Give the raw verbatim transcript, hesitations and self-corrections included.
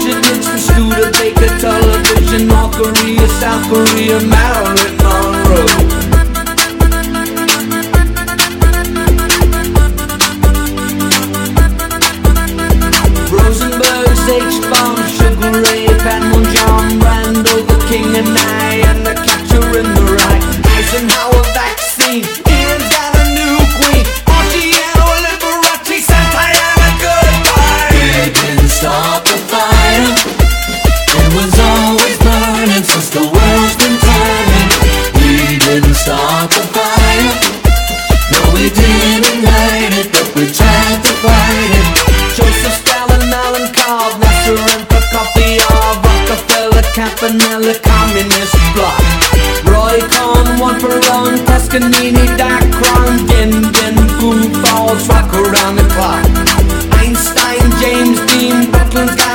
Bolsheviks, the Studebaker television, North Korea, South Korea, Marilyn Monroe. Rosenberg's H-bomb, Sugar Ray, Padmore, John Randall, the King and I, and the Catcher in the Rye. Eisenhower vaccine, Iran's got a new queen. Orgiano, Liberace, Santayana, goodbye. We didn't start the fire, it was always burning since the world's been turning. We didn't start the fire, no we didn't light it, but we tried to fight it. Joseph Stalin, Alan Cobb, Nasser and Prokofiev, Rockefeller, Campanella, Communist Bloc. Roy Cohn, one for one, Toscanini, Dacron, Gingan, Glue Falls, rock around the clock. Einstein, James Dean, Brooklyn's got